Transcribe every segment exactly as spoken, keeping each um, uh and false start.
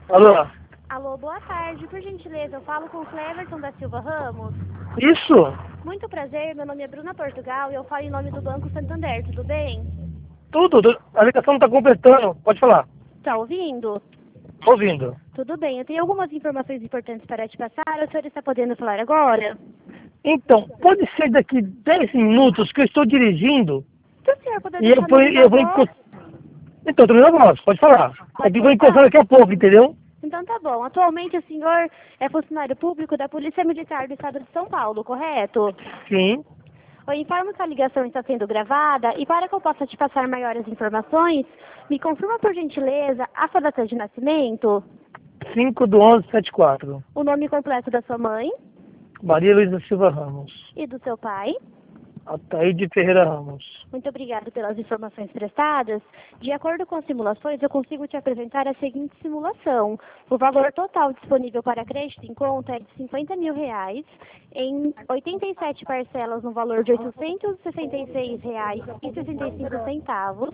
Alô? Alô, boa tarde. Por gentileza, eu falo com o Cleverton da Silva Ramos. Isso? Muito prazer, meu nome é Bruna Portugal e eu falo em nome do Banco Santander, tudo bem? Tudo, tu- a ligação não está completando. Pode falar. Tá ouvindo? Tô ouvindo. Tudo bem, eu tenho algumas informações importantes para te passar, o senhor está podendo falar agora? Então, pode ser daqui dez minutos que eu estou dirigindo Se o senhor puder e eu deixar vou, no eu vou voz, encostar. Então, tô vendo a voz, pode falar. É que eu vou encostar daqui a pouco, entendeu? então tá bom. Atualmente o senhor é funcionário público da Polícia Militar do Estado de São Paulo, correto? Sim. Eu informo que a ligação está sendo gravada e para que eu possa te passar maiores informações, me confirma por gentileza a sua data de nascimento, cinco do onze setenta e quatro. o nome completo da sua mãe Maria Luísa Silva Ramos. e do seu pai. Ataíde Ferreira Ramos. Muito obrigada pelas informações prestadas. De acordo com as simulações, eu consigo te apresentar a seguinte simulação. O valor total disponível para crédito em conta é de cinquenta mil reais, em oitenta e sete parcelas no valor de oitocentos e sessenta e seis reais e sessenta e cinco centavos.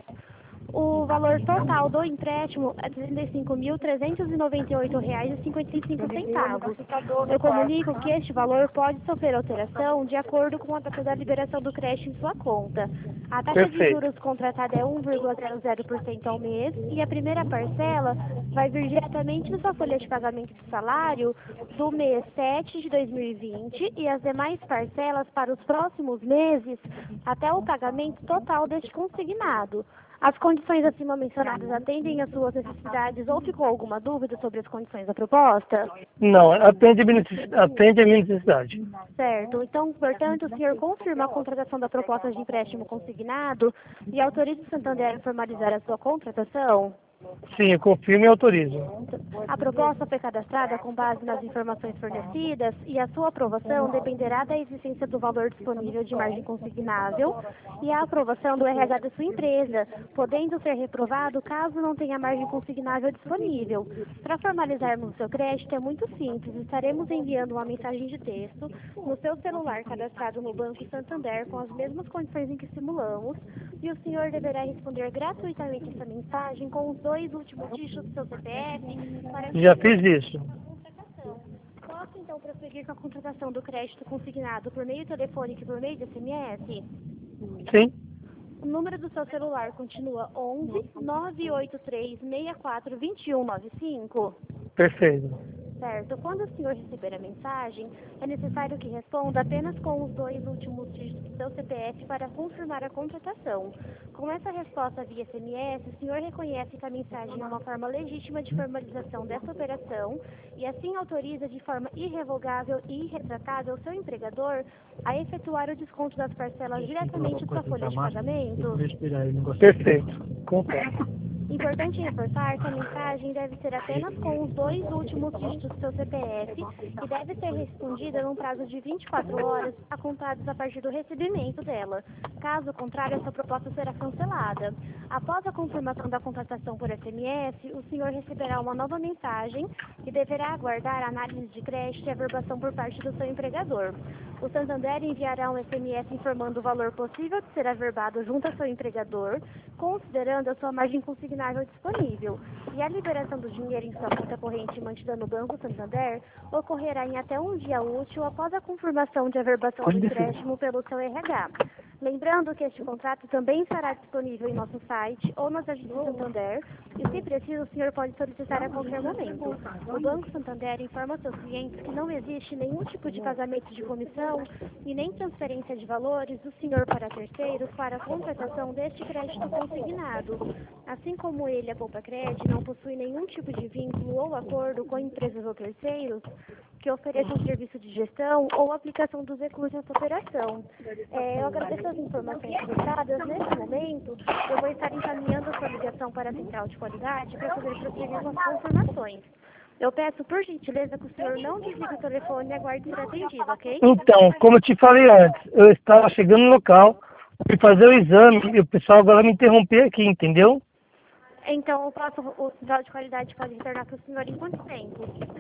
O valor total do empréstimo é de sessenta e cinco mil trezentos e noventa e oito reais e cinquenta e cinco centavos. Eu comunico que este valor pode sofrer alteração de acordo com a data da liberação do crédito em sua conta. A taxa de Perfeito. juros contratada é um vírgula zero zero por cento ao mês e a primeira parcela vai vir diretamente na sua folha de pagamento de salário do mês sete de dois mil e vinte e as demais parcelas para os próximos meses até o pagamento total deste consignado. As condições acima mencionadas atendem às suas necessidades ou ficou alguma dúvida sobre as condições da proposta? Não, atende a minha necessidade. Atende a minha necessidade. Certo. Então, portanto, o senhor confirma a contratação da proposta de empréstimo consignado e autoriza o Santander a formalizar a sua contratação? Sim, eu confirmo e autorizo. A proposta foi cadastrada com base nas informações fornecidas e a sua aprovação dependerá da existência do valor disponível de margem consignável e a aprovação do R H da sua empresa, podendo ser reprovado caso não tenha margem consignável disponível. Para formalizarmos o seu crédito é muito simples, estaremos enviando uma mensagem de texto no seu celular cadastrado no Banco Santander com as mesmas condições em que simulamos e o senhor deverá responder gratuitamente essa mensagem com os dois últimos dígitos do seu C P F para Já fiz isso. contratação. Posso então prosseguir com a contratação do crédito consignado por meio telefônico e por meio de S M S? Sim. O número do seu celular continua onze nove oito três seis quatro dois um nove cinco? Perfeito. Certo. Quando o senhor receber a mensagem, é necessário que responda apenas com os dois últimos dígitos do seu C P F para confirmar a contratação. Com essa resposta via S M S, o senhor reconhece que a mensagem é uma forma legítima de formalização dessa operação e assim autoriza de forma irrevogável e irretratável o seu empregador a efetuar o desconto das parcelas diretamente da sua folha de pagamento? Perfeito. Concordo. Importante reforçar que a mensagem deve ser apenas com os dois últimos dígitos do seu C P F e deve ser respondida num prazo de vinte e quatro horas a contados a partir do recebimento dela. Caso contrário, essa proposta será cancelada. Após a confirmação da contratação por S M S, o senhor receberá uma nova mensagem e deverá aguardar a análise de crédito e averbação por parte do seu empregador. O Santander enviará um S M S informando o valor possível de ser averbado junto ao seu empregador, considerando a sua margem consignável disponível. E a liberação do dinheiro em sua conta corrente mantida no Banco Santander ocorrerá em até um dia útil após a confirmação de averbação do empréstimo pelo seu R H. Lembrando que este contrato também estará disponível em nosso site ou nas agências Santander e, se preciso, o senhor pode solicitar a qualquer momento. O Banco Santander informa seus clientes que não existe nenhum tipo de pagamento de comissão e nem transferência de valores do senhor para terceiros para a contratação deste crédito consignado. Assim como ele, a Poupa Cred, não possui nenhum tipo de vínculo ou acordo com empresas ou terceiros que ofereçam serviço de gestão ou aplicação dos recursos nessa operação. É, eu agradeço as informações prestadas. Nesse momento, eu vou estar encaminhando a sua ligação para a Central de Qualidade para poder prosseguir com as confirmações. Eu peço, por gentileza, que o senhor não desligue o telefone e aguarde ser atendido, ok? Então, como eu te falei antes, eu estava chegando no local, fui fazer o exame e o pessoal agora me interromper aqui, entendeu? Então, eu passo, o Central de Qualidade pode retornar para o senhor em quanto tempo?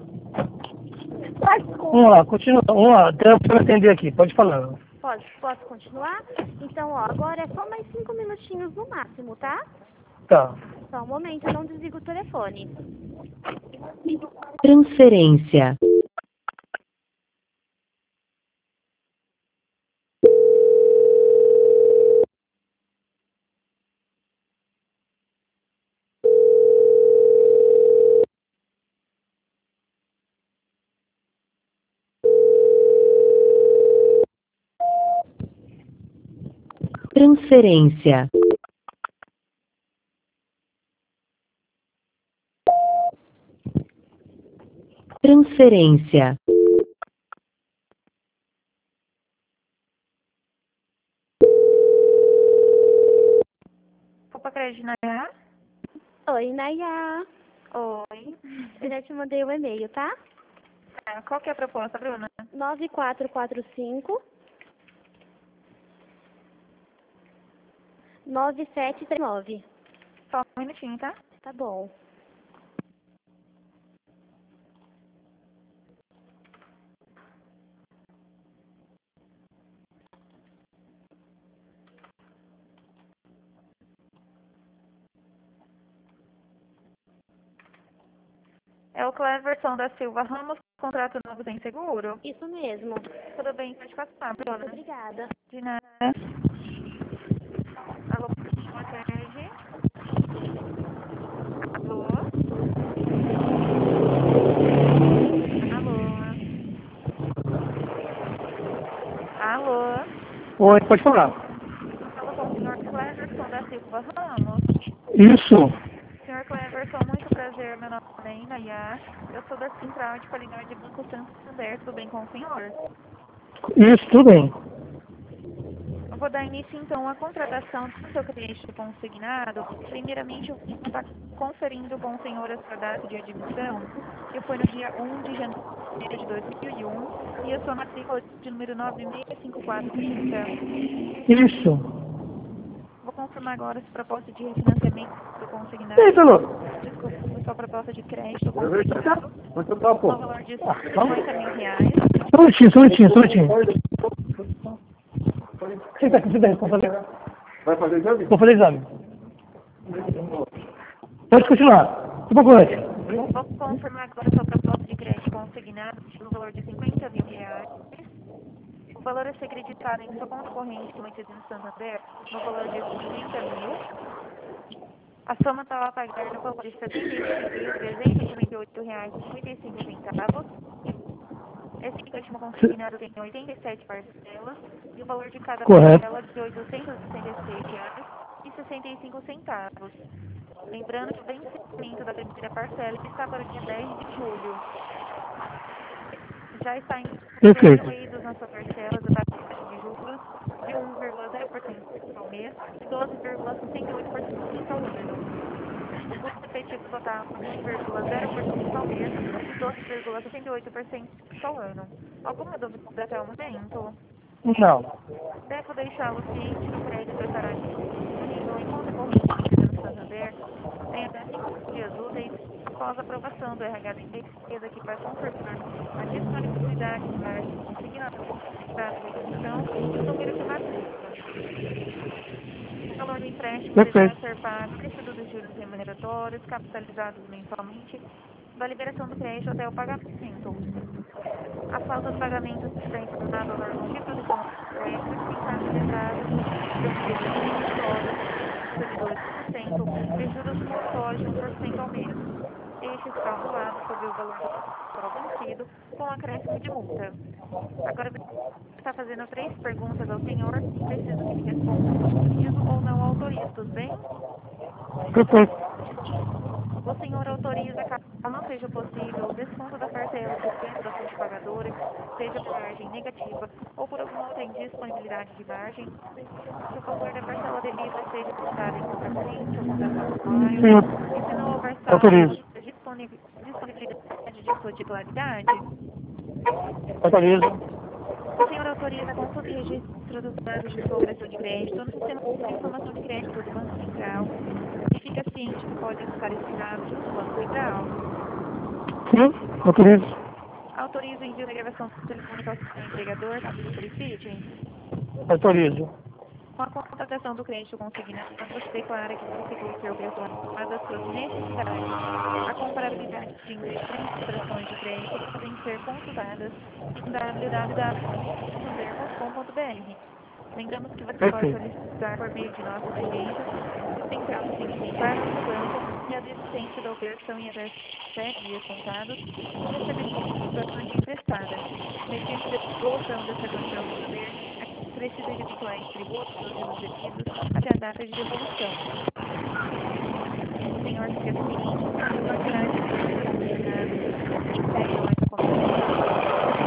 Vamos lá, continua. Vamos lá, até eu posso atender aqui, pode falar. Posso, posso continuar? Então, ó, agora é só mais cinco minutinhos no máximo, tá? Tá. Só um momento, não desliga o telefone. Transferência. Transferência. Transferência. Opa, crédito na Nayá? Oi, Nayá. Oi. Eu já te mandei o e-mail, tá? Ah, qual que é a proposta, Bruna? nove quatro quatro cinco nove sete três nove. Só um minutinho, tá? Tá bom. É o Cleverson da Silva Ramos, contrato novo sem seguro? Isso mesmo. Tudo bem, pode passar, Bruna. Obrigada. De nada. Alô, boa tarde. Alô? Alô? Alô? Oi, pode falar. Fala com o senhor Cleverson da Silva Ramos. Isso. Senhor Cleverson, muito prazer, meu nome é Inayá. Eu sou da Central de Qualidade de Banco Santander, tudo bem com o senhor? Isso, tudo bem. Eu vou dar início, então, à contratação do seu cliente consignado. Primeiramente, eu vou estar conferindo com o senhor a sua data de admissão, que foi no dia um de janeiro de dois mil e um, e a sua matrícula de número nove seis cinco quatro cinco. Isso. Vou confirmar agora sua proposta de refinanciamento do consignado. Eita, Lu. Desculpa, sua proposta de crédito Tá. consignado, Muito bom, pô. no valor de Ah, calma. cinquenta mil reais. Só um minutinho, só um minutinho, só um minutinho. Senta aqui, senta aí, vou fazer. Vai fazer exame? Vou fazer exame. Pode continuar. Um pouco antes. Vou confirmar agora sua proposta de crédito consignado no valor de cinquenta mil reais. O valor a ser acreditado em sua conta corrente cometida no Santander no valor de trinta mil. A soma estava a pagar no valor de setenta e cinco mil trezentos e noventa e oito reais e cinquenta e cinco centavos. Esse empréstimo consignado tem oitenta e sete parcelas e o valor de cada Correto. parcela é de oitocentos e sessenta e seis reais e sessenta e cinco centavos. Lembrando que o vencimento da primeira parcela está para o dia dez de julho. Já está Perfeito. incluídos na sua parcela da taxa de juros de um vírgula zero por cento ao mês e doze vírgula sessenta e oito por cento ao ano. O custo efetivo total de um vírgula zero por cento ao mês e doze vírgula sessenta e oito por cento ao ano. Alguma dúvida até o momento? Não. Devo deixá-lo ciente que o crédito estará disponível em conta corrente emitida no Santander em até cinco dias úteis após a aprovação do R H da empresa que vai confirmar a disponibilidade de margem consignada da emissão e o número de matrícula. O valor do empréstimo deverá Perfeito. ser pago acrescido dos juros remuneratórios capitalizados mensalmente da liberação do crédito até o pagamento. A falta de pagamento está imputado ao órgão de produção do crédito em caso de atraso de juros remuneratórios de dois por cento e juros simulatórios de um por cento ao mês. Este é calculado sobre o valor do total vencido com acréscimo de multa. Agora está fazendo três perguntas ao senhor. Preciso que me responda se autorizo ou não autorizo, tudo bem? Perfeito. O senhor autoriza, caso não seja possível, o desconto da parcela de despesa da fonte pagadora, seja por margem negativa ou por alguma outra indisponibilidade de margem, que o valor da parcela devida seja descontado em conta corrente ou conta online, Sim, e se não houver autorizo. saldo, disponi- disponibilidade de sua titularidade, Autorizo. o senhor autoriza a consulta e registro dos dados de sua operação de crédito no sistema de informação de crédito do Banco Central e fica ciente que pode usar esses dados no Banco Central. Sim, autorizo. Autoriza o envio da gravação telefônica ao seu empregador, caso solicite. Autorizo. Com a contratação do crédito consignado, você declara que você coloca o operação das suas necessidades, a comparabilidade de extrações de crédito podem ser consultadas em w w w ponto santander ponto com ponto b r. Lembramos que você pode solicitar por meio de nossas agências o central de atendimento para o banco e a desistência da operação em até sete dias contados com recebimento da quantia emprestada. Mediante a devolução dessa quantia ao poder, é preciso efetuar os tributos dos devidos até a data de devolução. O senhor fica ciente que os materiais de integram essa conversa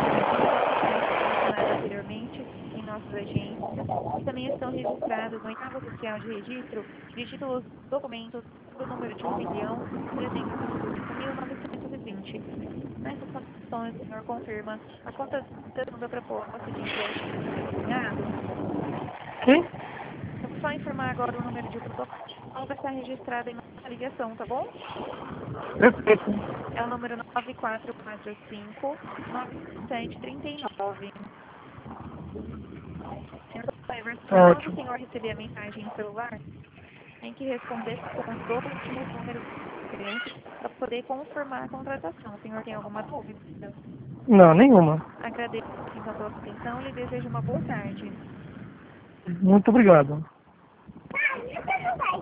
anteriormente em nossas agências e também estão registrados no oitavo oficial de registro de títulos documentos do número de um milhão trezentos e cinco mil novecentos e vinte. Nessas condições, o senhor confirma a conta da segunda proposta de empréstimo assinado? Sim? Eu vou só informar agora o número de protocolo vai estar registrado em nossa ligação, tá bom? Perfeito. É o número nove quatro quatro cinco nove sete três nove. Senhor Clever, quando o senhor receber a mensagem no celular, tem que responder com os dois últimos números para poder confirmar a contratação. O senhor tem alguma dúvida? Não, nenhuma. Agradeço então pela sua atenção e lhe desejo uma boa tarde. Muito obrigado.